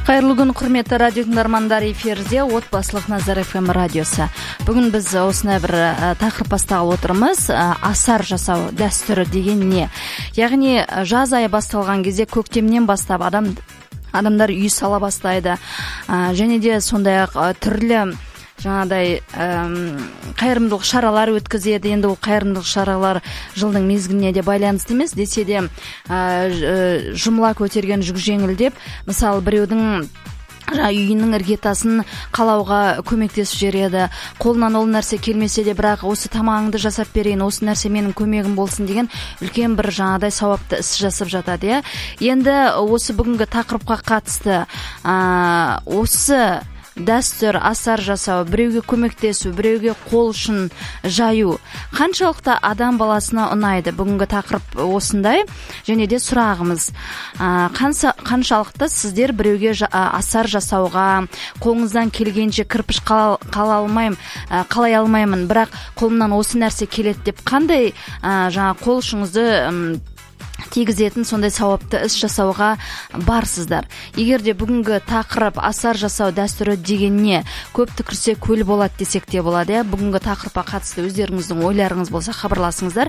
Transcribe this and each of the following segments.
Кайырлуу күн, құрметті радио тыңдармандар, эфирде отбасылық Назар FM радиосы. Бүгін біз осындай бір тақырып бастағалы отырмыз. Асар жасау дәстүрі деген не? Яғни жаз айы басталған кезде көктемнен бастап адамдар үй сала бастайды. Және де сондай-ақ түрлі жаңадай қайырымдылық шаралар өткізеді. Енді ол қайырымдылық шаралар жылдың мезгіліне де байланысты емес, десе де жұмыла көтерген жүк жеңілдеп, мысалы біреудің үйінің іргетасын қалауға көмектесіп жібереді. Қолынан ол нәрсе келмесе де, бірақ осы тамағыңды жасап берейін, осы нәрсе менің көмегім болсын деген үлкен бір жаңадай сауапты іс жасап жатады. Енді осы бүгінгі тақырыпқа қатысты осы дәстүр, асар жасау, біреуге көмектесу, біреуге қол ұшын жаю қаншалықты адам баласына ұнайды? Бүгінгі тақырып осындай. Және де сұрағымыз, қаншалықты сіздер біреуге асар жасауға қолыңыздан келгенше кірпіш қалай алмаймын, бірақ қолымнан осы нәрсе келеді деп қандай қол ұшыңызды тигізетін сондай сауапты іс жасауға барсыздар? Егер де бүгінгі тақырып асар жасау дәстүрі деген не? Көп түкірсе көл болады десек те болады. Бүгінгі тақырыпқа қатысты өздеріңіздің ойларыңыз болса хабарласыңыздар.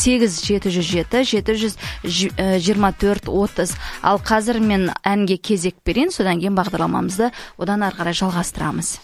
8-7-7-24-30. Ал қазір мен әнге кезек берейін, содан кейін бағдарламамызды одан ары қарай жалғастырамыз.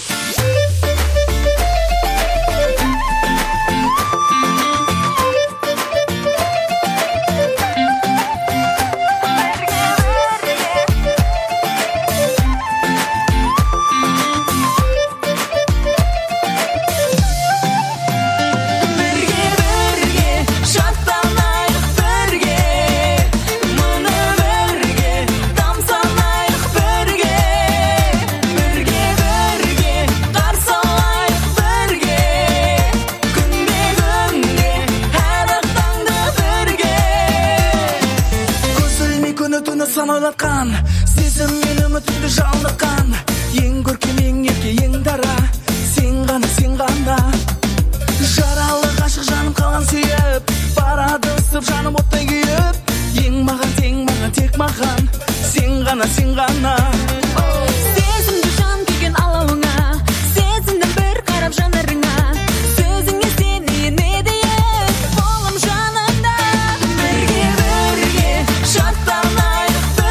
Ойлатқан сезім мен үмітімді жалыныққан, ең көркем, ең ерке, ең дара, сен ғана жаралы ғашық жаным қалған сүйіп, барады ысып жаным оттай күйіп, ең маған, тең маған, тек маған, сен ғана сезімді жан күйген алауыңа, сезімді бір қарап жанарыңа, сөзіңе сенейін не дейін, қолым жанында бірге шаттанайық.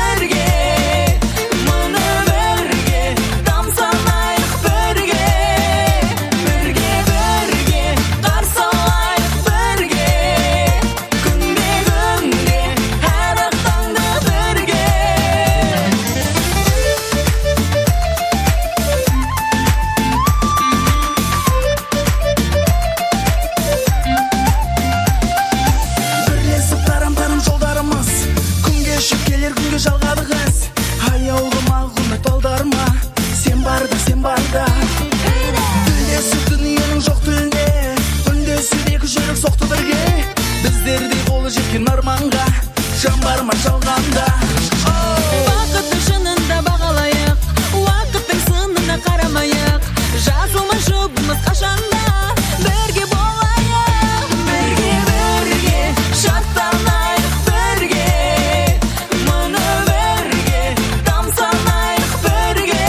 Бақытты шынында бағалайық, уақыттың сынына қарамайық, жазылмай жұбымыз қашанда бірге болайық, бірге шаттанайық, бірге мұны бірге тамсанайық, бірге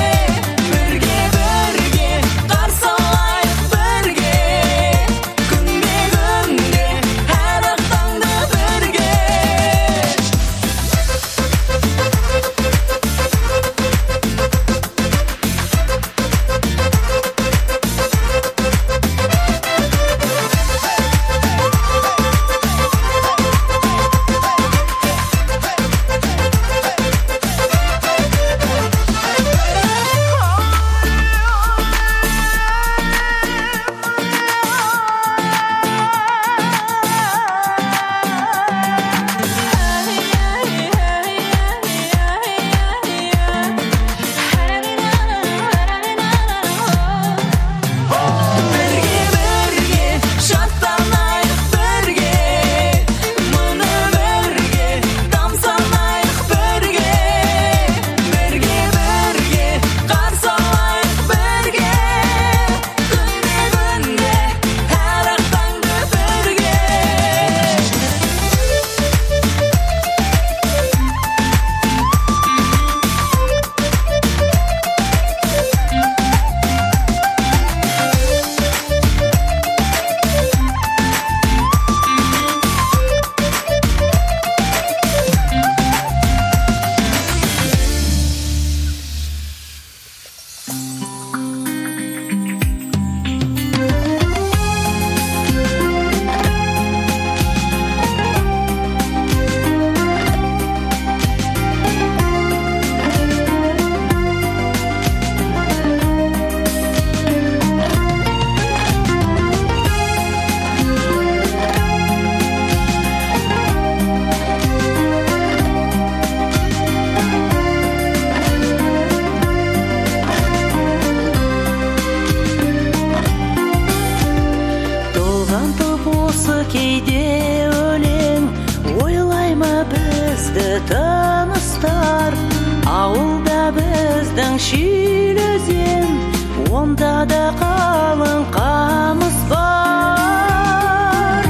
қарсы алайық, бірге күнде әр ақ таңды бірге. бізді таныстар, ауылда біздің шилезен, онда да қалың қамыс бар.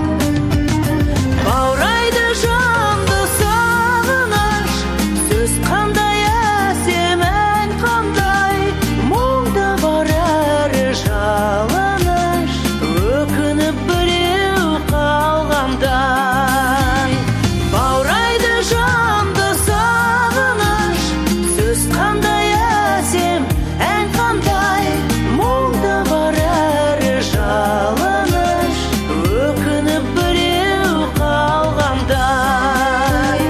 Баурайды жанды сағыныш, сөз қандай әсем, ән қандай, мұңда бар әрі жалыныш, өкініп біреу қалғандай. Баурайды жанды сағыныш, сөз қандай әсем, ән қандай, мұңда бар әрі жалыныш, өкініп біреу қалғандай.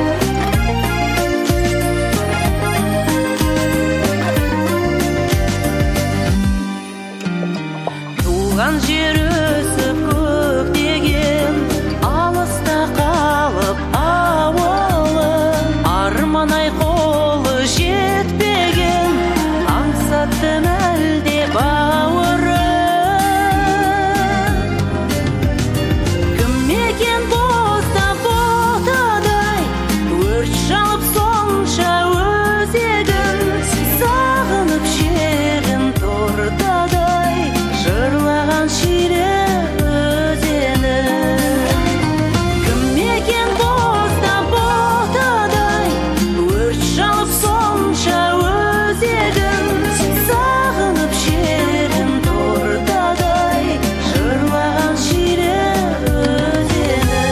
Туған жер өсіп көктеген, алыста қалып ауылы, арман-ай қолы жетпеген, аңсатты әлде бауыры. Кім екен бозда ботадай, өрт шалып сонша өзегін, сағынып шегін тордадай, жырлаған шире өзені. Кім екен бозда ботадай, өрт шалып сонша өзегін, сағынып шегін тордадай, жырлаған шире өзені.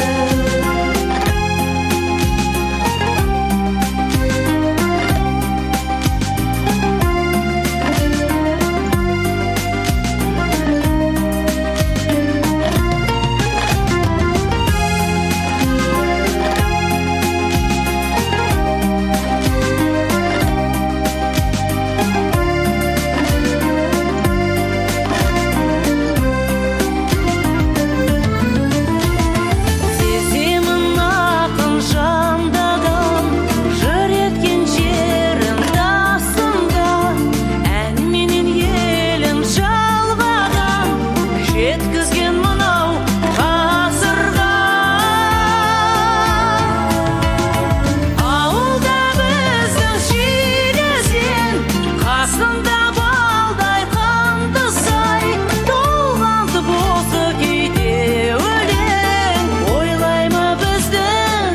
Сеземін ақын жандаған, жыр еткен жерім тасында, әнменен елім жалғаған, жеткізген мынау ғасырға. Ауылда біздің шилезен, қасында балдай қанды сай, толғанды болса кейде өлең, ойлай ма бізді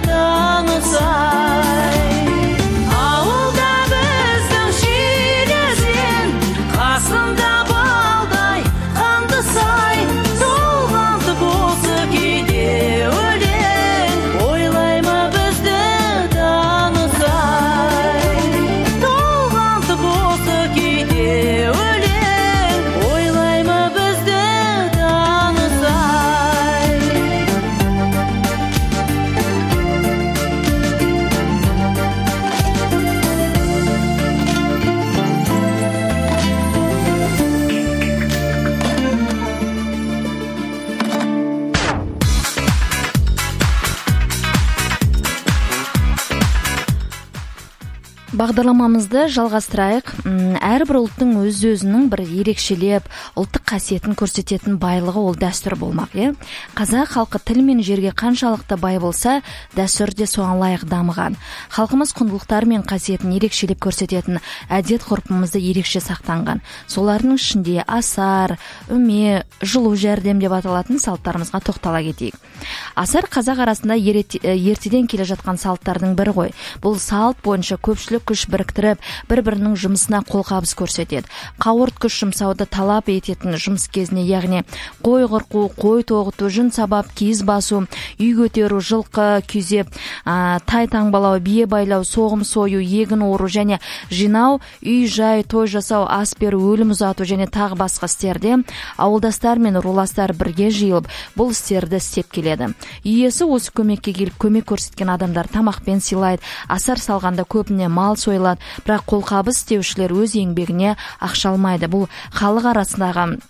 танысай. Ауылда біздің шилезен, қасында балдай қанды сай, толғанды болса кейде өлең, ойлай ма бізді танысай. Толғанды болса кейде өлең, ойлай ма бізді танысай. Бағдарламамызды жалғастырайық. Әрбір ұлттың өз-өзінің бір ерекшелеп, ұлттық қасиетін көрсететін байлығы ол дәстүр болмақ, Қазақ халқы тіл мен жерге қаншалықты бай болса, дәстүр де соған лайық дамыған. Халқымыз құндылықтар мен қасиетін ерекшелеп көрсететін әдет-ғұрпымызды ерекше сақтанған. Солардың ішінде асар, үме, жылу жәрдем деп аталатын салттарымызға тоқтала кетейік. Асар қазақ арасында ертеден келе жатқан салттардың бірі ғой. Бұл салт бойынша көпшілік күш біріктіріп, бір-бірінің жұмысына қолқабыс көрсетеді. Қауырт күш жұмсауды талап ететін жұмыс кезіне, яғни қой қырқу, қой тоғыту, жүн сабап, киіз басу, үй көтеру, жылқы күзеп, тай таңбалау, бие байлау, соғым сою, егін ору және жинау, үй жай, той жасау, ас беру, өлім ұзату және тағы басқа істерде ауылдастар мен руластар бірге жиылып, бұл істерді істеп келеді. Иесі осы көмекке келіп, көмек көрсеткен адамдар тамақпен сыйлайды. Асар салғанда көбіне мал сойылады, бірақ қолқабыс істеушілер өз еңбегіне ақша алмайды. Бұл халық арасындағы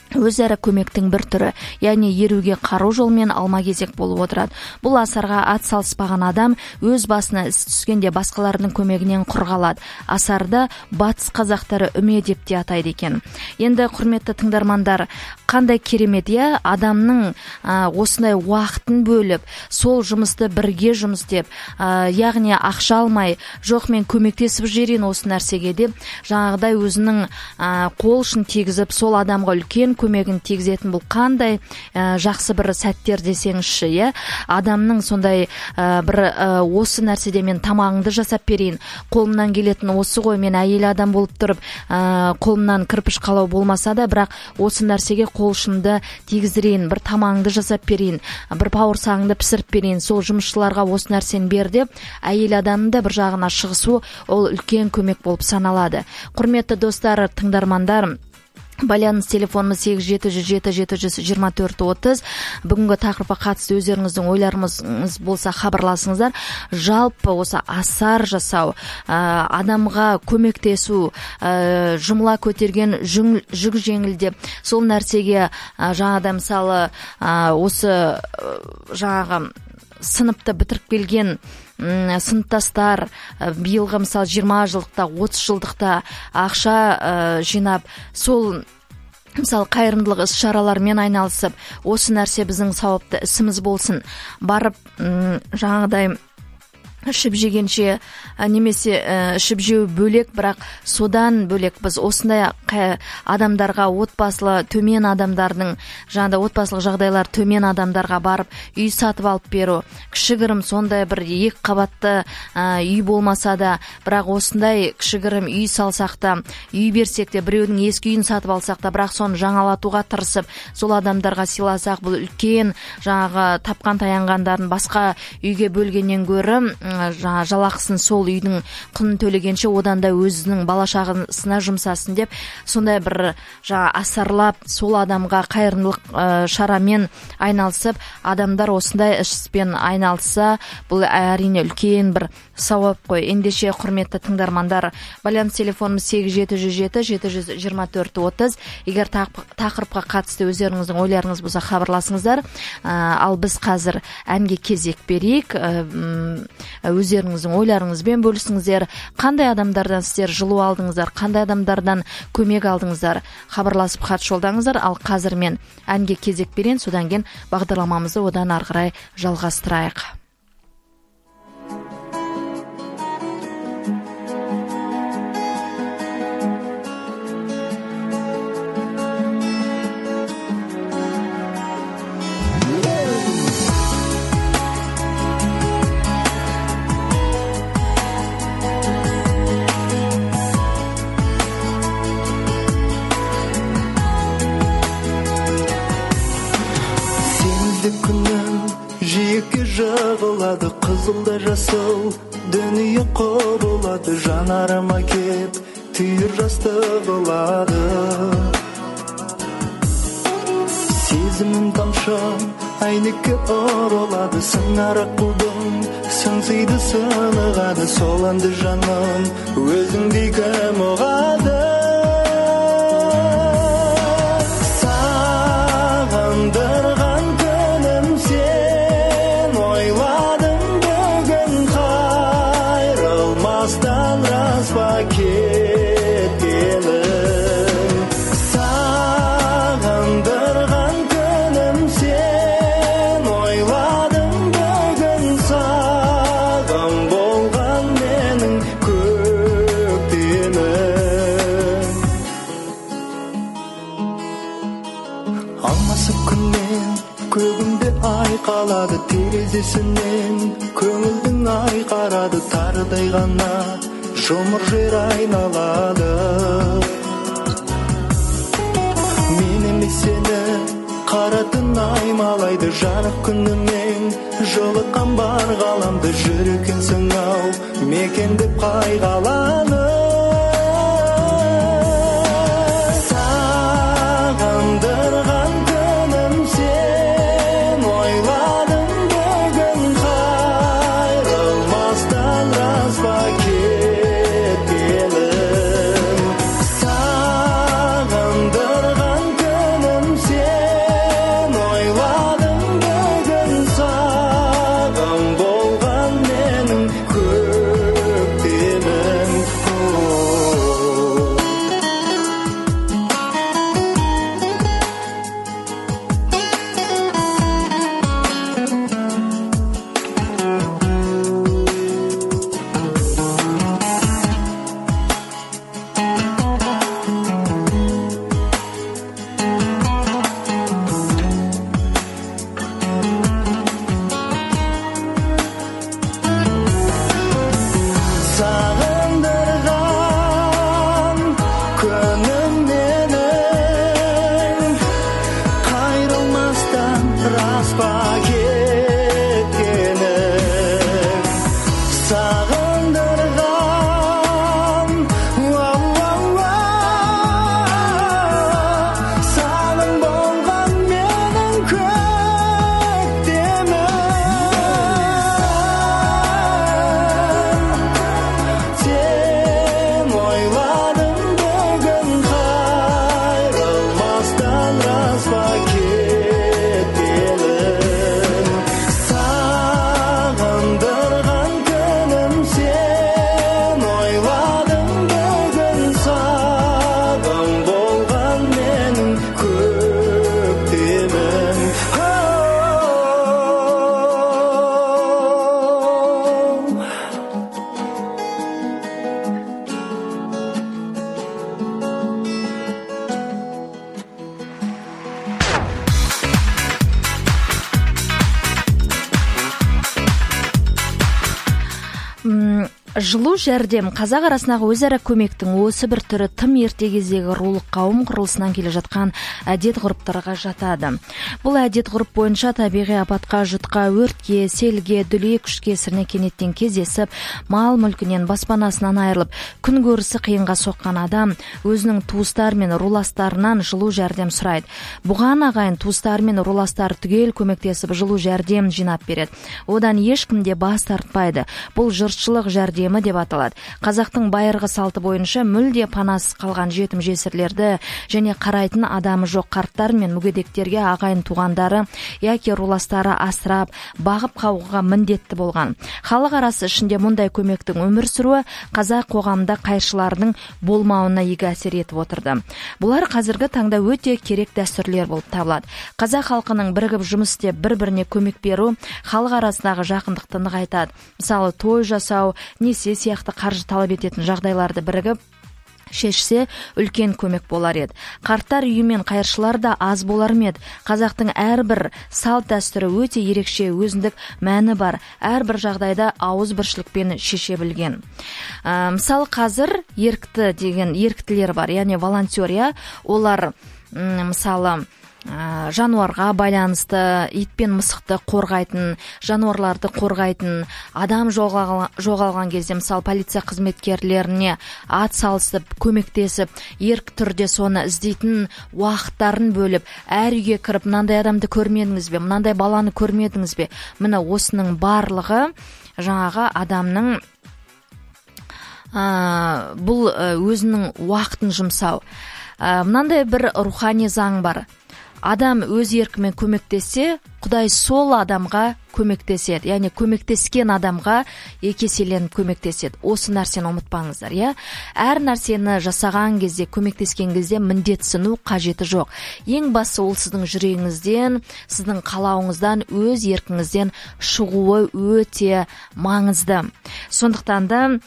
өзара көмектің бір түрі, яғни еруге қару жолмен алма-кезек болып отырады. Бұл асарға ат салыспаған адам өз басына іс түскенде басқалардың көмегінен құр қалады. Асарды батыс қазақтары үме деп те атайды екен. Енді құрметті тыңдармандар, қандай керемет, адамның осындай уақытын бөліп, сол жұмысты бірге жұмыс деп, яғни ақша алмай, жоқ мен көмектесіп жерін осы нәрсеге деп, жаңағыдай өзінің қол ұшын тигізіп, сол адамға үлкен көмегін тигізетін бұл қандай жақсы бір сәттер десеңізші, адамның сондай бір осы нәрседе мен тамағыңды жасап берейін, қолымнан келетін осы ғой, мен әйел адам болып тұрып, қолымнан кірпіш қалау болмаса да, бірақ осы нәрсеге қол ұшымды тигіздірейін, бір тамағыңды жасап берейін, бір бауырсағыңды пісіріп берейін, сол жұмысшыларға осы нәрсені бер деп, әйел адамды бір жағына шығысу, ол үлкен көмек болып саналады. Құрметті достар, тыңдармандар, байланыс телефонымыз 8707-724-30. Бүгінгі тақырыпқа қатысты өздеріңіздің ойларыңыз болса хабарласыңыздар. Жалпы осы асар жасау, адамға көмектесу, жұмыла көтерген жүк жеңілдеп, сол нәрсеге жаңағыда мысалы осы жаңағы сыныпты бітіріп келген сыныптастар биылғы мысалы 20 жылдықта, 30 жылдықта ақша жинап, сол мысалы қайырымдылық іс-шаралармен айналысып, осы нәрсе біздің сауапты ісіміз болсын, барып жаңағыдай ішіп жегенше немесе ішіп жеу бөлек, бірақ содан бөлек біз осындай адамдарға, отбасылы төмен адамдардың, жаңағыда отбасылық жағдайлар төмен адамдарға барып үй сатып алып беру, кішігірім сондай бір 2 қабатты үй болмаса да, бірақ осындай кішігірім үй салсақ та, үй берсек те, біреудің ескі үйін сатып алсақ та, бірақ соны жаңалатуға тырысып, сол адамдарға сыйласақ, бұл үлкен жаңағы тапқан таянғандарын басқа үйге бөлгеннен гөрі жалақысын сол үйдің құнын төлегенше одан да өзінің балашағысына жұмсасын деп, сондай бір асарлап, сол адамға қайырымдылық шарамен айналысып, адамдар осындай іспен айналса, бұл әрине үлкен бір сауап қой. Ендеше құрметті тыңдармандар, байланыс телефонымыз 8707-724-30. Егер тақырыпқа қатысты өздеріңіздің ойларыңыз болса хабарласыңыздар. Ал біз қазір әнге кезек берейік. Өздеріңіздің ойларыңызбен бөлісіңіздер. Қандай адамдардан сіздер жылу алдыңыздар, қандай адамдардан көмек алдыңыздар, хабарласып хат жолдаңыздар. Ал қазір мен әнге кезек берейін, содан кейін бағдарламамызды одан ары қарай жалғастырайық. Жығылады қызылда жасыл, дүние құбылады, жанарыма кеп түйір жастық олады. Сезімім тамшы әйнекке ұрылады, сыңарақ бұлдың сыңсиды сынығады, сол әнді жаным өзіңдей кім ұғады. Сағындырған күнім сен, ойладым бүгін қайрылмастан рас па кеткенім. Сағындырған күнім сен, ойладым бүгін сағым болған менің көктемім. Алмасып күннен көгімде ай қалады, терезесінен көңілдің ай қарады, тарыдай ғана жұмыр жер айналады. Мен емес сені қаратын аймалайды, жарық күнімен жылыққан бар ғаламды, жүрекенсің ау мекен деп қайғаланы. Сағындырған күнім сен, ойладым бүгін қайрылмастан рас па кеткенім. Сағындырған күнім Жылу жәрдем қазақ арасындағы өзара көмектің осы бір түрі тым ерте кездегі рулық қауым құрылысынан келе жатқан әдет ғұрыптарға жатады. Бұл әдет ғұрып бойынша табиғи апатқа, жұтқа, өртке, селге, дүлей күш кесіріне кенеттен кездесіп, мал мүлкінен, баспанасынан айырылып, күн көрісі қиынға соққан адам өзінің туыстары мен руластарынан жылу жәрдем сұрайды. Бұған ағайын туыстары мен руластары түгел көмектесіп жылу жәрдем жинап береді. Одан ешкім де бас тартпайды. Бұл жұртшылық жәрдемі деп аталады. Қазақтың байырғы салты бойынша мүлде панасыз қалған жетім жесірлерді және қарайтын адамы жоқ қарттар мен мүгедектерге ағайын туғандары яки руластары асырап, бағып қағуға міндетті болған. Халық арасы ішінде мұндай көмектің өмір сүруі қазақ қоғамында қайшылардың болмауына игі әсер етіп отырды. Бұлар қазіргі таңда өте керек дәстүрлер болып табылады. Қазақ халқының бірігіп жұмыс істеп бір-біріне көмек беру халық арасындағы жақындықты нығайтады. Мысалы, той жасау, несие сияқты қаржы талап ететін жағдайларды бірігіп шешсе үлкен көмек болар еді. Қарттар үйі мен қайыршылар да аз болар ма еді. Қазақтың әрбір салт дәстүрі өте ерекше, өзіндік мәні бар. Әрбір жағдайда ауыз біршілікпен шеше білген. Мысалы, қазір еріктілер бар, яғни волонтер, олар мысалы жануарға байланысты ит пен мысықты қорғайтын, жануарларды қорғайтын, адам жоғалған кезде мысалы полиция қызметкерлеріне ат салысып, көмектесіп, ерік түрде соны іздейтін уақыттарын бөліп, әр үйге кіріп, мынандай адамды көрмедіңіз бе, мынандай баланы көрмедіңіз бе? Міне осының барлығы жаңағы адамның бұл өзінің уақытын жұмсау. Мынандай бір рухани заң бар. Адам өз еркімен көмектессе, Құдай сол адамға көмектеседі. Яғни көмектескен адамға екі еселеніп көмектеседі. Осы нәрсені ұмытпаңыздар, Әр нәрсені жасаған кезде, көмектескен кезде міндетсіну қажеті жоқ. Ең басы ол сіздің жүрегіңізден, сіздің қалауыңыздан, өз еркіңізден шығуы өте маңызды. Сондықтан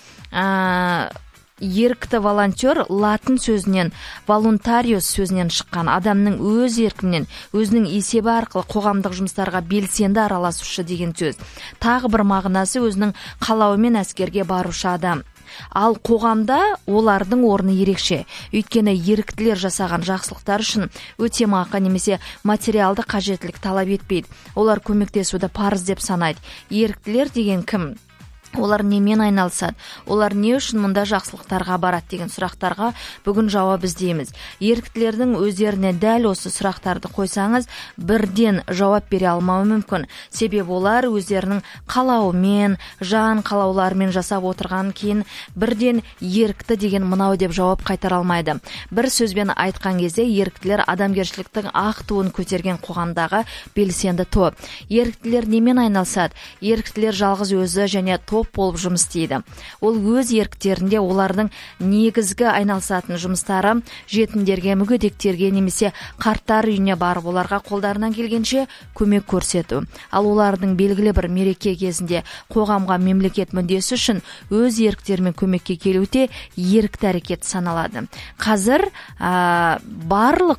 да ерікті волонтер латын сөзінен, волонтариус сөзінен шыққан, адамның өз еркімен, өзінің есебі арқылы қоғамдық жұмыстарға белсенді араласушы деген сөз. Тағы бір мағынасы өзінің қалауымен әскерге барушы адам. Ал қоғамда олардың орны ерекше. Өйткені еріктілер жасаған жақсылықтар үшін өтемақы немесе материалды қажеттілік талап етпейді. Олар көмектесуді парыз деп санайды. Еріктілер деген кім? Олар немен айналысады? Олар не үшін мұнда жақсылықтарға барады деген сұрақтарға бүгін жауап іздейміз. Еріктілердің өздеріне дәл осы сұрақтарды қойсаңыз, бірден жауап бере алмауы мүмкін. Себебі олар өздерінің қалауымен, жан қалауларымен жасап отырған кейін бірден ерікті деген мынау деп жауап қайтара алмайды. Бір сөзбен айтқан кезде еріктілер адамгершіліктің ақ туын көтерген қоғамдағы белсенді топ. Еріктілер немен айналысады? Еріктілер жалғыз өзі және топ болып жұмыс істейді. Ол өз еріктерінде олардың негізгі айналысатын жұмыстары жетімдерге, мүгедектерге немесе қарттар үйіне барып, оларға қолдарынан келгенше көмек көрсету. Ал олардың белгілі бір мереке кезінде қоғамға, мемлекет мүддесі үшін өз еріктерімен көмекке келуде ерікті әрекет саналады. Қазір барлық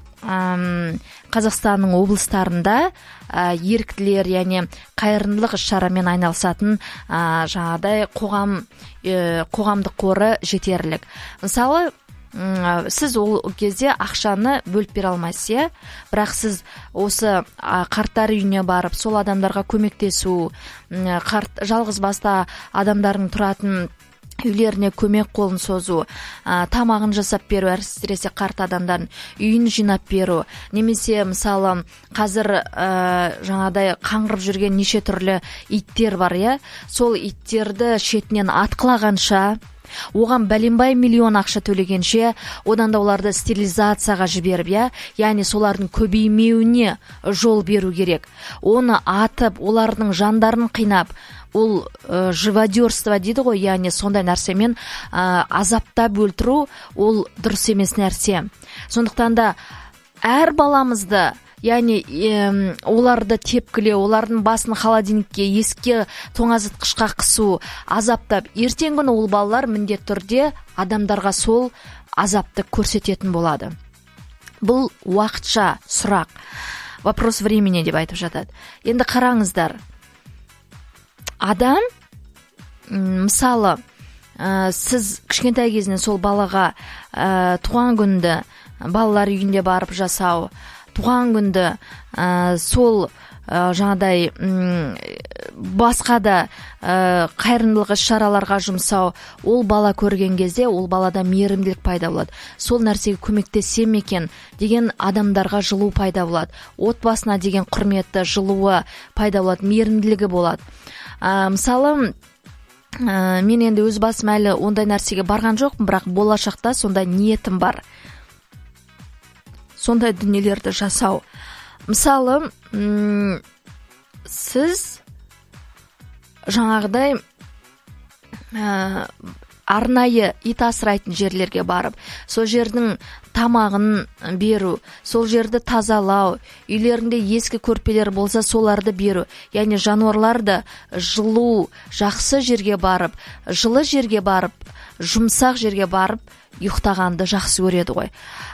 Қазақстанның облыстарында еріктілер, яғни қайырымдылық іс-шарамен айналысатын жаңағыдай қоғамдық қоры жетерлік. Мысалы, сіз ол кезде ақшаны бөліп бере алмайсыз, бірақ сіз осы қарттар үйіне барып, сол адамдарға көмектесу, жалғыз басты адамдардың тұратын үйлеріне көмек қолын созу, тамағын жасап беру, әсіресе қарт адамдардың үйін жинап беру, немесе мысалы қазір жаңадай қаңғырып жүрген неше түрлі иттер бар, сол иттерді шетінен атқылағанша, оған бәленбай миллион ақша төлегенше, одан да оларды стерилизацияға жіберіп, яғни солардың көбеймеуіне жол беру керек. Оны атып, олардың жандарын қинап, ол живодерство дейді ғой, яғни сондай нәрсемен азаптап өлтіру, ол дұрыс емес нәрсе. Сондықтан да әр баламызды, яғни оларды тепкілеу, олардың басын холодильникке, есікке, тоңазытқышқа қысу, азаптап, ертең күні ол балалар міндетті түрде адамдарға сол азапты көрсететін болады. Бұл уақытша сұрақ. Вопрос времени деп айтып жатады. Енді қараңыздар. Адам мысалы сіз кішкентай кезінен сол балаға туған күнді балалар үйінде барып жасау, туған күнді сол жаңадай басқа да қайырымдылық іс-шараларға жұмсау, ол бала көрген кезде ол балада мейірімділік пайда болады. Сол нәрсеге көмектесем екен деген адамдарға жылу пайда болады. Отбасына деген құрметті, жылуы пайда болады, мейірімділігі болады. Мысалы, мен енді өз басым әлі ондай нәрсеге барған жоқпын, бірақ болашақта сондай ниетім бар. Сондай дүниелерді жасау. Мысалы, сіз жаңағыдай арнайы ит асырайтын жерлерге барып, сол жердің тамағын беру, сол жерді тазалау, үйлерінде ескі көрпелер болса соларды беру. Яғни жануарларды жылу, жақсы жерге барып, жылы жерге барып, жұмсақ жерге барып, ұйықтағанды жақсы көреді ғой.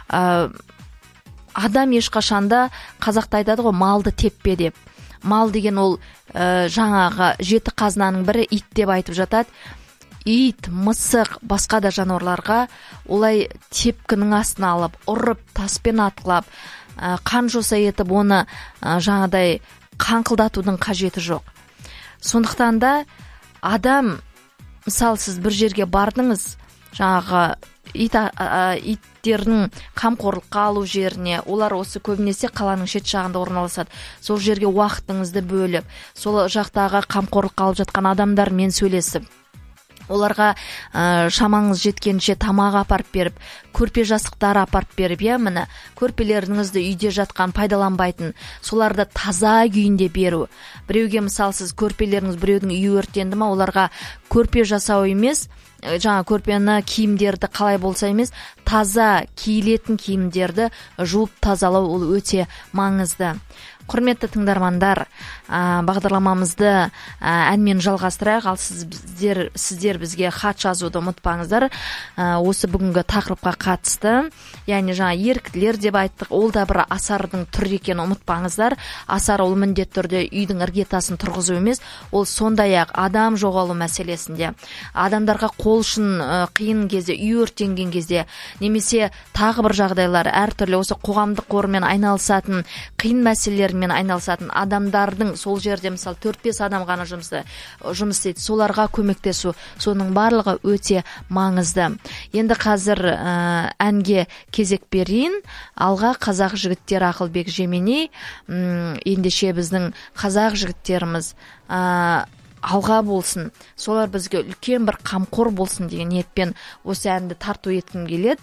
Адам ешқашанда, қазақта айтады ғой, малды теппе деп. Мал деген ол жаңағы жеті қазынаның бірі ит деп айтып жатады. Ит, мысық, басқа да жануарларға олай тепкінің астына алып, ұрып, таспен атқылап, қан жоса етіп, оны жаңадай қаңқылдатудың қажеті жоқ. Сондықтан да адам, мысалы сіз бір жерге бардыңыз, жаңағы иттердің қамқорлыққа алу жеріне, олар осы көбінесе қаланың шет жағында орналасады. Сол жерге уақытыңызды бөліп, сол жақтағы қамқорлыққа алып жатқан адамдармен сөйлесіп, оларға шамаңыз жеткенше тамақ апарып беріп, көрпе жастықтар апарып беріп, міне көрпелеріңізді үйде жатқан пайдаланбайтын, соларды таза күйінде беру. Біреуге мысалы сіз көрпелеріңіз біреудің үйі өртенді ма, оларға көрпе жасау емес, жаңа көрпені, киімдерді қалай болса емес, таза киілетін киімдерді жуып тазалау ол өте маңызды. Құрметті тыңдармандар, бағдарламамызды әнмен жалғастырайық, ал сіздер бізге хат жазуды ұмытпаңыздар. Осы бүгінгі тақырыпқа қатысты, яғни жаңа еріктілер деп айттық, ол да бір асардың түрі екенін ұмытпаңыздар. Асар ол міндетті түрде үйдің іргетасын тұрғызу емес, ол сондай-ақ адам жоғалу мәселесінде, адамдарға қол ұшын қиын кезде, үй өртенген кезде, немесе тағы бір жағдайлар, әртүрлі осы қоғамдық қормен айналысатын, қиын мәселелермен айналысатын адамдардың сол жерде мысалы 4-5 адам ғана жұмыс істейді, соларға көмектесу, соның барлығы өте маңызды. Енді қазір әнге кезек берейін. Алға қазақ жігіттер Ақылбек Жеменей, ендеше біздің қазақ жігіттеріміз алға болсын, солар бізге үлкен бір қамқор болсын деген ниетпен осы әнді тарту еткім келеді.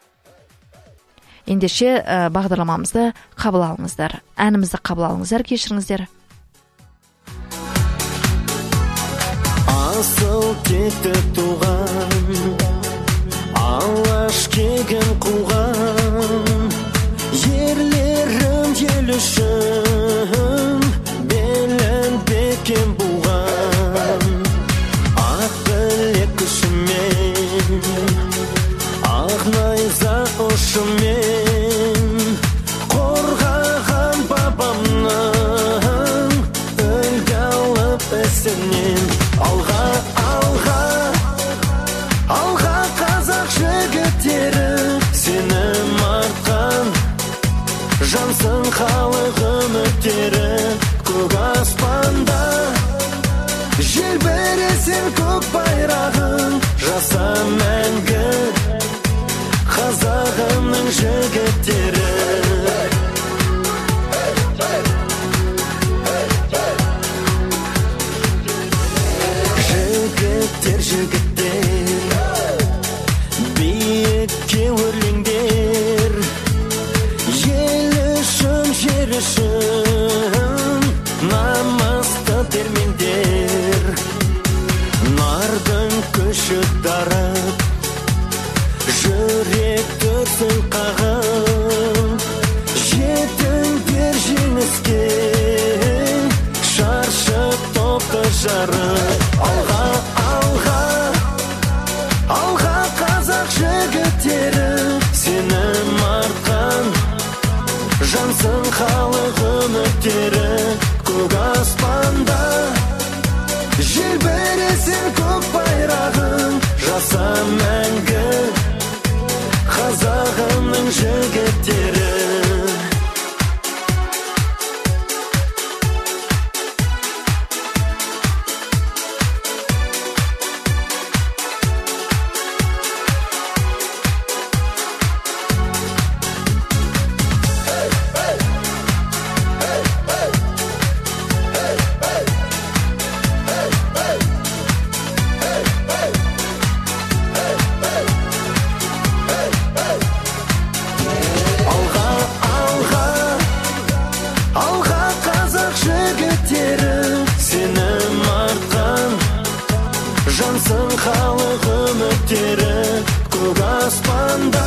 Ендеше бағдарламамызды қабыл алыңыздар. Әнімізді қабыл алыңыздар, кешіріңіздер. Асыл текті туған, алаш кегін қуған, ерлерім ел үшін белін бекем буған. Ақ білек күшімен, ақ найза ұшымен қорғаған бабамның үлгі алып ісінен. Алға, алға, алға қазақ жігіттері, сенім артқан жансың халық үміттері. Көк аспанда желбіресін көк байрағын, жаса мәңгі қазағымның жігіттері. Жігіттер, жігіттер, биікке өрлеңдер, ел үшін, жер үшін намысты термендер. Нардың күші дарып, жүрек дүрсін қағып, жетіңдер жеңіске, шаршы топты жарып. Алға, алға, алға қазақ жігіттері, сенім артқан жансың халық үміттері. Көк аспанда желбіресін желбіресін көк байрағың, жаса мәңгі қазағымның жігіттері. Жансың халық үміттері, көк аспанда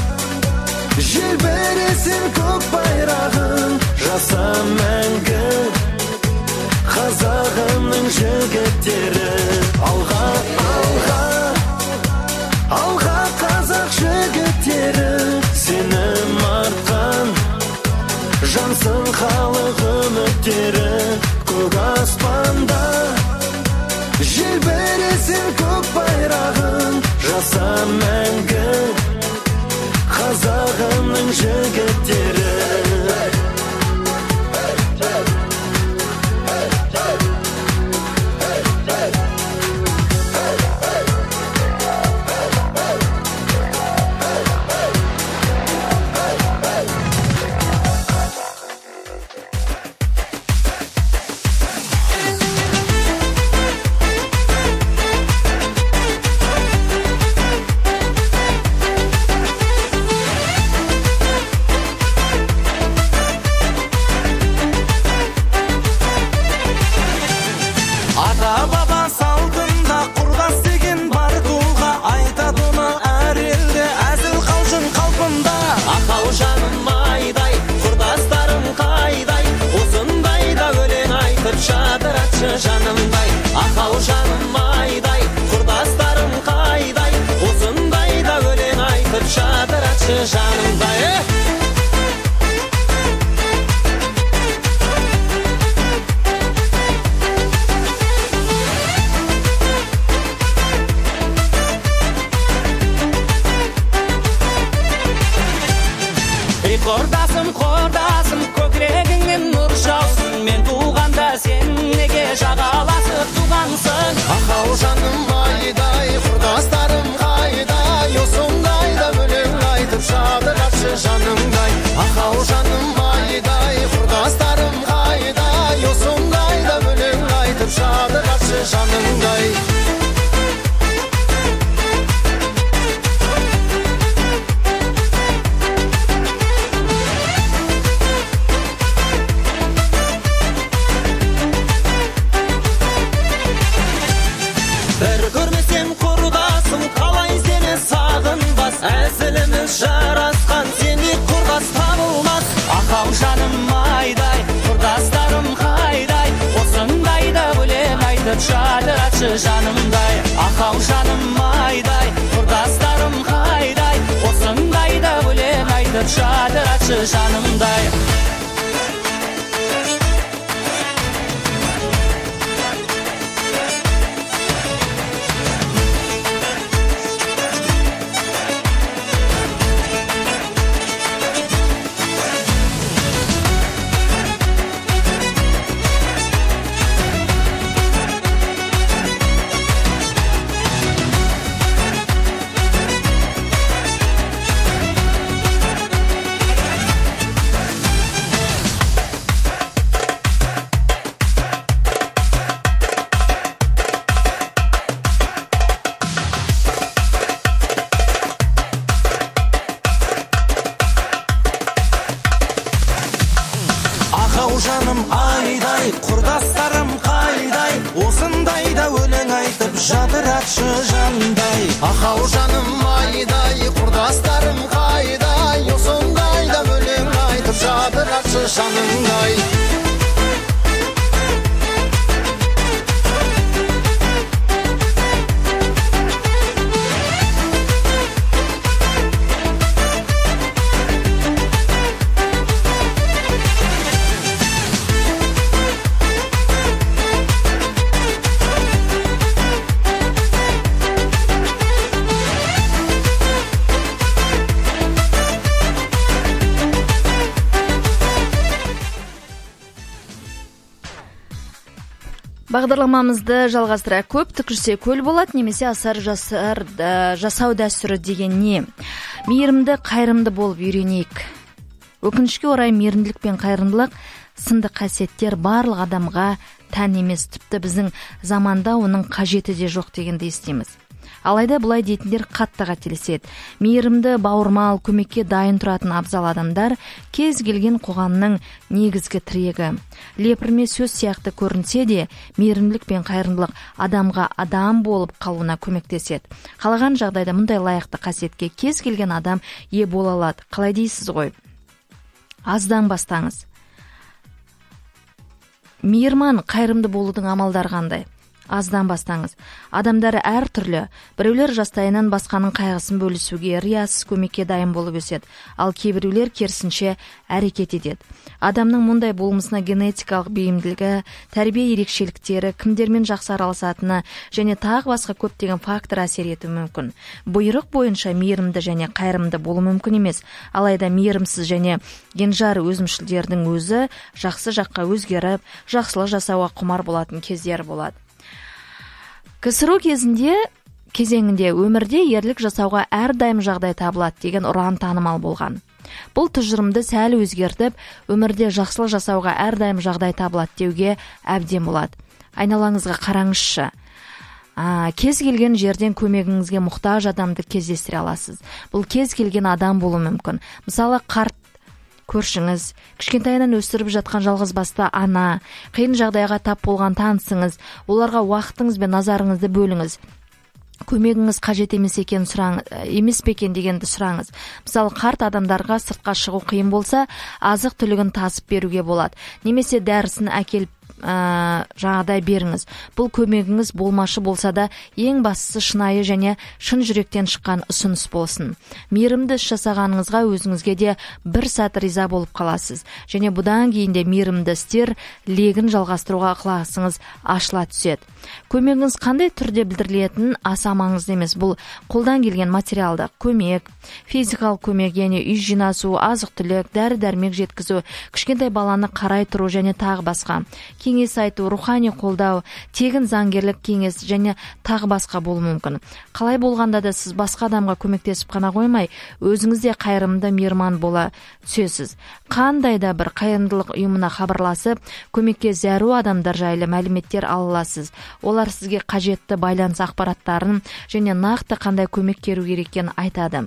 желбіресін көк байрағың, жаса мәңгі қазағымның жігіттері. Алға, алға, алға қазақ жігіттері, сенім артқан жансың халық үміттері, көк аспанда желбіресін көк байрағың, жаса мәңгі қазағымның жігіттері. Жанымдай, ақау жаным айдай, құрдастарым қайдай, осындай да өлең айтып жадыратшы жанымдай. Құрдасым, құрдасым, көкірегіңнен нұр жаусын, мен туғанда сен неге жағаласып туғансың? Ақау жаным айдай, құрдастарым қайдай, осындай да өлең айтып жадыратшы жанымдай. Ақау жаным айдай, құрдастарым қайдай, осындай да өлең айтып жадыратшы жанымдай. Әзіліміз жарасқан, сендей құрдас табылмас. Ақау жаным айдай, құрдастарым қайдай, осындай да өлең айтып жадыратшы жанымдай. Ақау жаным айдай, құрдастарым қайдай, осындай да өлең айтып жадыратшы жанымдай. Жаным айдай, құрдастарым қайдай, осындай да өлең айтып жадыратшы жанымдай. Ақау жаным айдай, құрдастарым қайдай, осындай да өлең айтып жадыратшы жанымдай. Бағдарламамызды жалғастыра. Көп түкірсе көл болады, немесе асар жасау дәстүрі деген не? Мейірімді, қайырымды болып үйренейік. Өкінішке орай мейірімділік пен қайырымдылық сынды қасиеттер барлық адамға тән емес, тіпті біздің заманда оның қажеті де жоқ дегенді естиміз. Алайда бұлай дейтіндер қатты қателеседі. Мейірімді, бауырмал, көмекке дайын тұратын абзал адамдар кез келген қоғамның негізгі тірегі. Лепірме сөз сияқты көрінсе де, мейірімділік пен қайырымдылық адамға адам болып қалуына көмектеседі. Қалаған жағдайда мұндай лайықты қасиетке кез келген адам ие бола алады. Қалай дейсіз ғой? Аздан бастаңыз. Мейірман, қайырымды болудың амалдары қандай? Аздан бастаңыз. Адамдары әр түрлі. Біреулер жастайынан басқаның қайғысын бөлісуге, риясыз көмекке дайын болып өседі, ал кейбіреулер керісінше әрекет етеді. Адамның мұндай болмысына генетикалық бейімділігі, тәрбие ерекшеліктері, кімдермен жақсы араласатыны және тағы басқа көптеген фактор әсер етуі мүмкін. Бұйрық бойынша мейірімді және қайырымды болу мүмкін емес, алайда мейірімсіз және енжар өзімшілдердің өзі жақсы жаққа өзгеріп, жақсылық жасауға құмар болатын кездер болады. КСРО кезеңінде өмірде ерлік жасауға әрдайым жағдай табылады деген ұран танымал болған. Бұл тұжырымды сәл өзгертіп, өмірде жақсылық жасауға әрдайым жағдай табылады деуге әбден болады. Айналаңызға қараңызшы. Кез келген жерден көмегіңізге мұқтаж адамды кездестіре аласыз. Бұл кез келген адам болуы мүмкін. Мысалы, қарт көршіңіз, кішкентайынан өсіріп жатқан жалғызбасты ана, қиын жағдайға тап болған танысыңыз, оларға уақытыңыз бен назарыңызды бөліңіз. Көмегіңіз қажет емес пе екен дегенді сұраңыз. Мысалы, қарт адамдарға сыртқа шығу қиын болса, азық түлігін тасып беруге болады. Немесе дәрісін әкеліп жағдай беріңіз. Бұл көмегіңіз болмашы болса да, ең бастысы шынайы және шын жүректен шыққан ұсыныс болсын. Мейірімді іс жасағаныңызға өзіңізге де бір сәт риза болып қаласыз. Және бұдан кейін де мейірімді істер легін жалғастыруға ықыласыңыз ашыла түседі. Көмегіңіз қандай түрде білдірілетінін аса маңызды емес. Бұл қолдан келген материалдық көмек, физикалық көмек, яғни үй жинасу, азық-түлік, дәрі-дәрмек жеткізу, кішкентай баланы қарай тұру және тағы басқа. Кеңес айту, рухани қолдау, тегін заңгерлік кеңес және тағы басқа болуы мүмкін. Қалай болғанда да сіз басқа адамға көмектесіп қана қоймай, өзіңіз де қайырымды, мейірман бола түсесіз. Қандай да бір қайырымдылық ұйымына хабарласып, көмекке зәру адамдар жайлы мәліметтер ала аласыз. Олар сізге қажетті байланыс ақпараттарын және нақты қандай көмек беру керек екенін айтады.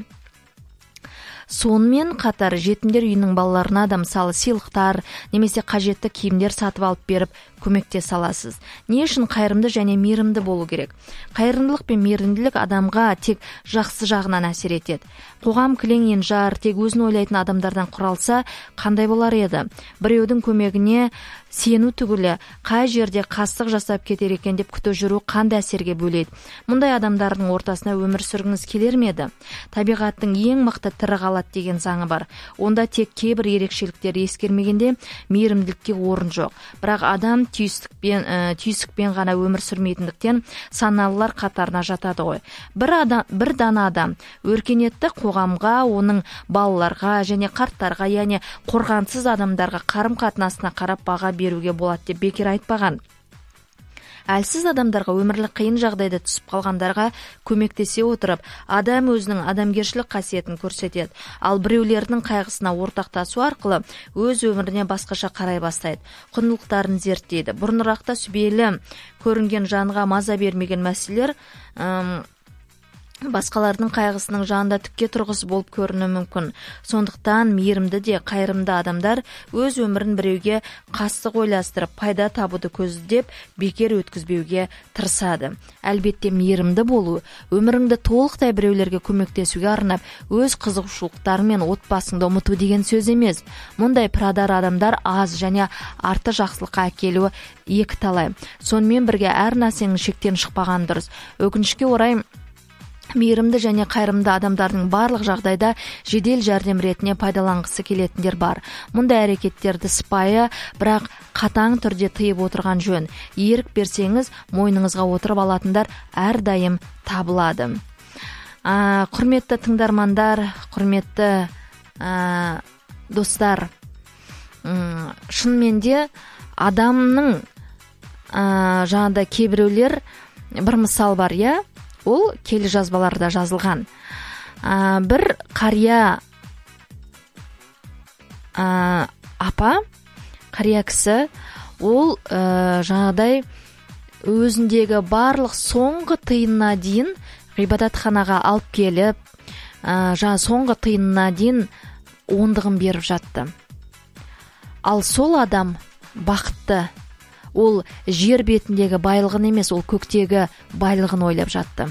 Сонымен қатар жетімдер үйінің балаларына да мысалы сыйлықтар немесе қажетті киімдер сатып алып беріп көмектесе аласыз. Не үшін қайырымды және мейірімді болу керек? Қайырымдылық пен мейірімділік адамға тек жақсы жағынан әсер етеді. Қоғам кілең енжар, тек өзін ойлайтын адамдардан құралса, қандай болар еді? Біреудің көмегіне сену түгілі қай жерде қастық жасап кетер екен деп күтіп жүру қандай әсерге бөлейді? Мұндай адамдардың ортасына өмір сүргіңіз келер ме еді? Табиғаттың ең мықты тірі қалады деген заңы бар. Онда тек кейбір ерекшеліктер ескермегенде мейірімділікке орын жоқ. Бірақ адам түйсікпен ғана өмір сүрмейтіндіктен саналылар қатарына жатады ғой. Бір дана адам өркениетті қоғамға, оның балаларға және қарттарға, яғни қорғансыз адамдарға қарым-қатынасына қарап баға беруге болады деп бекер айтпаған. Әлсіз адамдарға, өмірлік қиын жағдайда түсіп қалғандарға көмектесе отырып, адам өзінің адамгершілік қасиетін көрсетеді. Ал біреулердің қайғысына ортақтасу арқылы өз өміріне басқаша қарай бастайды. Құндылықтарын зерттейді. Бұрынырақта сүбелі көрінген жанға маза бермеген мәселелер басқалардың қайғысының жанында түкке тұрғысы болып көрінуі мүмкін. Сондықтан мейірімді де қайырымды адамдар өз өмірін біреуге қастық ойластырып, пайда табуды көздеп, бекер өткізбеуге тырысады. Әлбетте мейірімді болу, өміріңді толықтай біреулерге көмектесуге арнап, өз қызығушылықтары мен отбасыңды ұмыту деген сөз емес. Мұндай пірадар адамдар аз және арты жақсылыққа әкелуі екі талай. Сонымен бірге әр нәрсенің шектен шықпаған дұрыс. Өкінішке орай мейірімді және қайырымды адамдардың барлық жағдайда жедел жәрдем ретіне пайдаланғысы келетіндер бар. Мұндай әрекеттерді сыпайы, бірақ қатаң түрде тыйып отырған жөн. Ерік берсеңіз, мойныңызға отырып алатындар әрдайым табылады. Құрметті тыңдармандар, құрметті достар, шынымен де адамның жаңағыдай кейбіреулер, бір мысал бар, иә, ол келі жазбаларда жазылған. Бір қария қария кісі, ол жаңағыдай өзіндегі барлық соңғы тиынына дейін ғибадатханаға алып келіп, соңғы тиынына дейін ондығын беріп жатты. Ал сол адам бақытты, ол жер бетіндегі байлығын емес, ол көктегі байлығын ойлап жатты.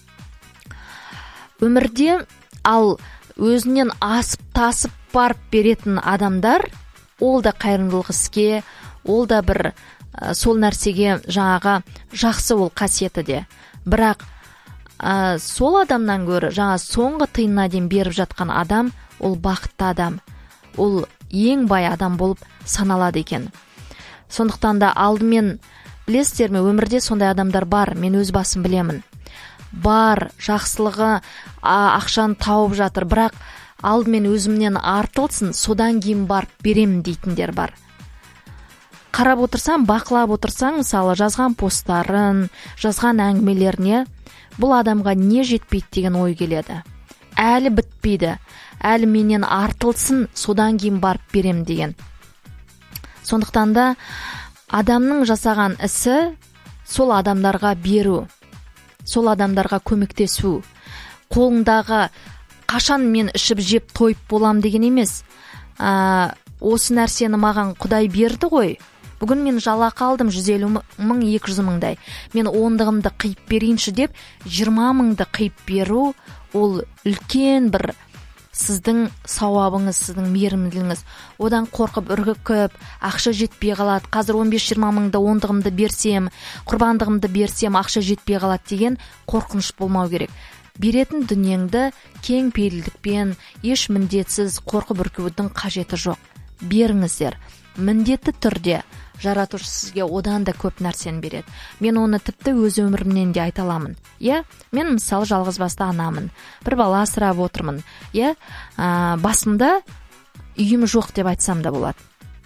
Өмірде ал өзінен асып тасып барып беретін адамдар, ол да қайырымдылық іске, ол да бір сол нәрсеге жаңаға жақсы ол қасиеті де. Бірақ сол адамнан гөрі соңғы тиынына дейін беріп жатқан адам, ол бақытты адам, ол ең бай адам болып саналады екен. Сондықтан да алдымен, білесіздер ме, өмірде сондай адамдар бар, мен өз басым білемін. Бар, жақсылығы, ақшаны тауып жатыр, бірақ алдымен өзімнен артылсын, содан кейін барып беремін дейтіндер бар. Қарап отырсам, бақылап отырсаң, мысалы, жазған посттарын, жазған әңгімелеріне, бұл адамға не жетпейді деген ой келеді. Әлі бітпейді, әлі менен артылсын, содан кейін барып берем деген. Сондықтан да адамның жасаған ісі сол адамдарға беру, сол адамдарға көмектесу. Қолыңдағы қашан мен ішіп жеп тойып болам деген емес. Осы нәрсені маған Құдай берді ғой. Бүгін мен жалақы алдым 150 мың, 200 мыңдай. Мен 10-дығымды қиып берейінші деп 20 мыңды қиып беру, ол үлкен бір сіздің сауабыңыз, сіздің мейірімділігіңіз. Одан қорқып, үркіп, ақша жетпей қалады. Қазір 15-20 мыңды 10-дығымды берсем, құрбандығымды берсем, ақша жетпей қалады деген қорқыныш болмау керек. Беретін дүниеңді кең пейілдікпен, еш міндетсіз қорқып үркудің қажеті жоқ. Беріңіздер. Міндетті түрде жаратушы сізге одан да көп нәрсені береді. Мен оны тіпті өз өмірімнен де айта аламын. Иә, мен мысалы жалғызбасты анамын. Бір бала асырап отырмын. Иә, басымда үйім жоқ деп айтсам да болады.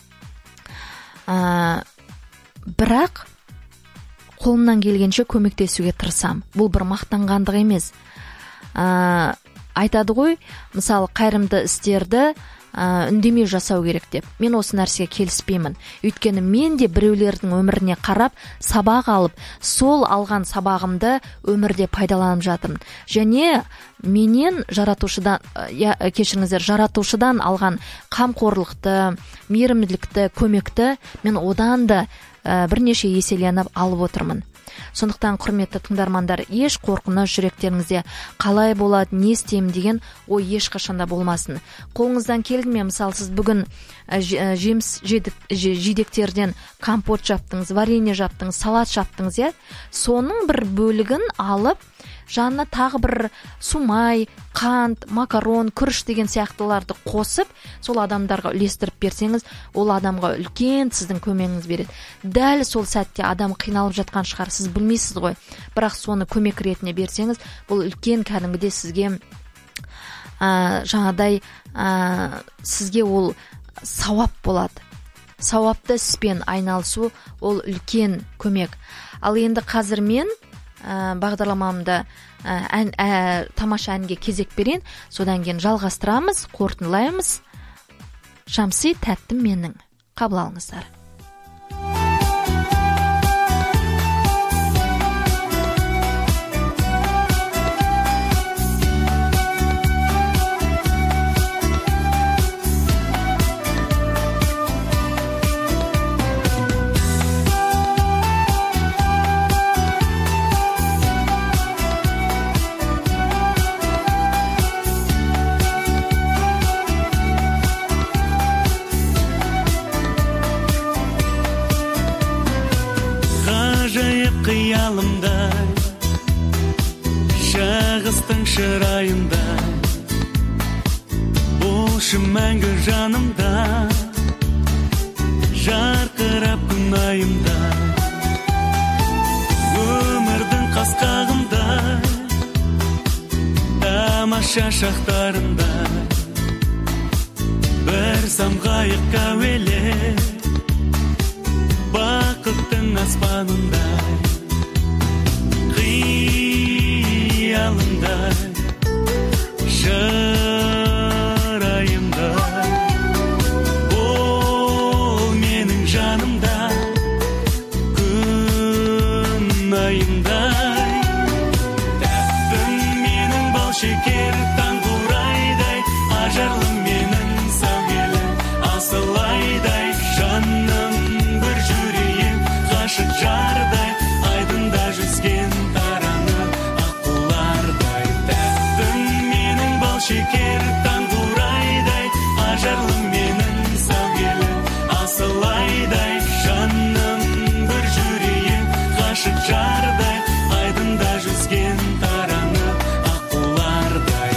Бірақ қолымнан келгенше көмектесуге тырысам. Бұл бір мақтанғандық емес. Айтады ғой, мысалы қайырымды істерді үндемей жасау керек деп. Мен осы нәрсеге келіспеймін. Өйткені мен де біреулердің өміріне қарап, сабақ алып, сол алған сабағымды өмірде пайдаланып жатырмын. Және менен жаратушыдан алған қамқорлықты, мейірімділікті, көмекті мен одан да бірнеше еселеніп алып отырмын. Сондықтан құрметті тыңдармандар, еш қорқыныш жүректеріңізде қалай болады, не істеймін деген ой ешқашанда болмасын. Қолыңыздан келді ме, мысалы сіз бүгін жеміс жидектерден компот жаптыңыз, варенье жаптыңыз, салат жаптыңыз, соның бір бөлігін алып, жанына тағы бір сумай, қант, макарон, күріш деген сияқтыларды қосып, сол адамдарға үлестіріп берсеңіз, ол адамға үлкен сіздің көмегіңіз береді. Дәл сол сәтте адам қиналып жатқан шығар, сіз білмейсіз ғой. Бірақ соны көмек ретінде берсеңіз, бұл үлкен кәдімгідей сізге жаңадай сізге ол сауап болады. Сауапты іспен айналысу ол үлкен көмек. Ал енді қазір мен бағдарламамды тамаша әнге кезек берейін, содан кейін жалғастырамыз, қорытындылаймыз. Шамси, тәттім менің, қабыл алыңыздар. Қиялымдай, шағыстың шырайындай, болшы мәңгі жанымда, жарқырап күн айымда, өмірдің қасқағындай, тамаша шақтарында, бір самғайық әуеле, бақыттың аспанындай қиялымдай шырайымдай ол менің жанымда күн айымдай тәттім менің бал шекер таңқурайдай ажарлы менің сәулелі асылайдай жаным бір жүрейім ғашық жардай айдында жүзген тараны аққулардай тәттім менің бал шекер таңқурайдай ажарлы менің сәулелі асылайдай жаным бір жүрейім ғашық жардай айдында жүзген тараны аққулардай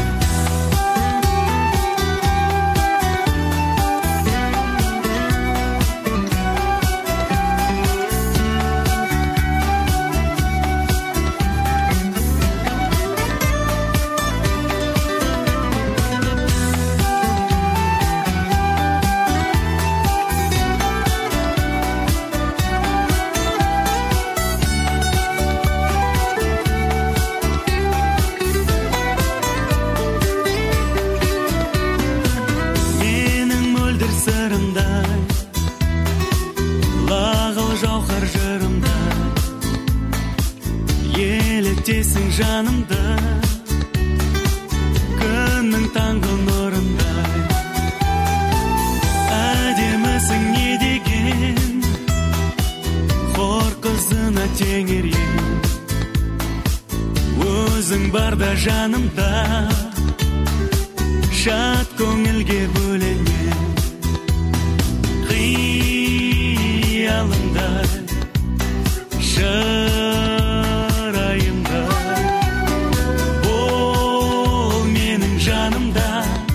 менің мөлдір сырымдай лағыл жауһар жырымдай елітесің жанымды күннің таңғы нұрындай әдемісің не деген хор қызына теңер өзің барда жанымда шат көңілге бөленем қиялымдай шырайымдай ол менің жанымда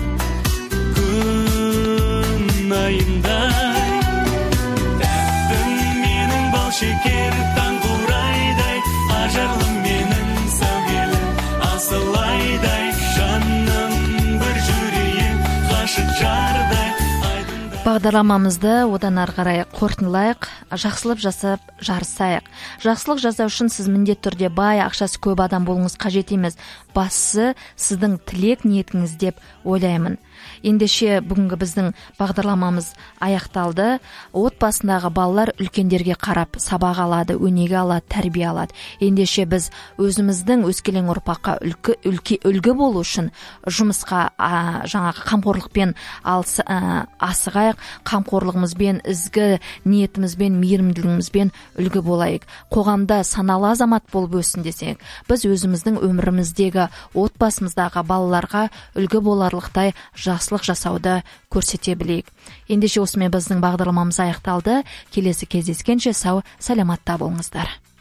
күн айымдай тәттім менің бал шекер таңқурайдай ажарлы менің сәулелі асылайдай жаным бір жүрейім ғашық жардай айдында бағдарламамызды одан ары қарай қорытындылайық. Жақсылық жасап жарысайық. Жақсылық жасау үшін сіз міндетті түрде бай, ақшасы көп адам болуыңыз қажет емес. Бастысы сіздің тілек ниетіңіз деп ойлаймын. Ендеше бүгінгі біздің бағдарламамыз аяқталды. Отбасындағы балалар үлкендерге қарап сабақ алады, өнеге алады, тәрбие алады. Ендеше біз өзіміздің өскелең ұрпаққа үлгі болу үшін жұмысқа жаңағы қамқорлықпен асығайық, қамқорлығымызбен, ізгі ниетімізбен, мейірімділігімізбен үлгі болайық. Қоғамда саналы азамат болып өссін десек, біз өзіміздің өміріміздегі, отбасымыздағы балаларға үлгі боларлықтай жақсылық жасауды көрсете білейік. Ендеше осымен біздің бағдарламамыз аяқталды. Келесі кездескенше сау, саламатта болыңыздар.